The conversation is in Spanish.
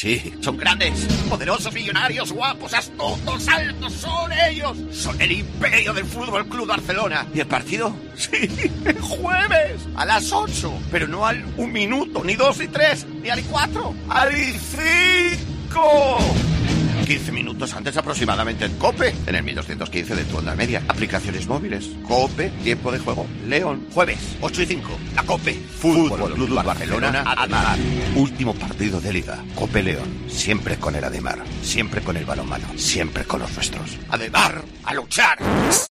Sí, son grandes, poderosos, millonarios, guapos, astutos, altos, son ellos. Son el imperio del Fútbol Club Barcelona. ¿Y el partido? Sí, el jueves, a las 8. Pero no al 1 minuto, ni 2 ni 3, ni al 4, al 5. 15 minutos antes aproximadamente en COPE, en el 1215 de tu onda media. Aplicaciones móviles, COPE, tiempo de juego, León. Jueves, 8 y 5, la COPE. Fútbol Club Barcelona, Ademar. Último partido de Liga. COPE León. Siempre con el Ademar. Siempre con el balonmano. Siempre con los nuestros. Ademar, a luchar.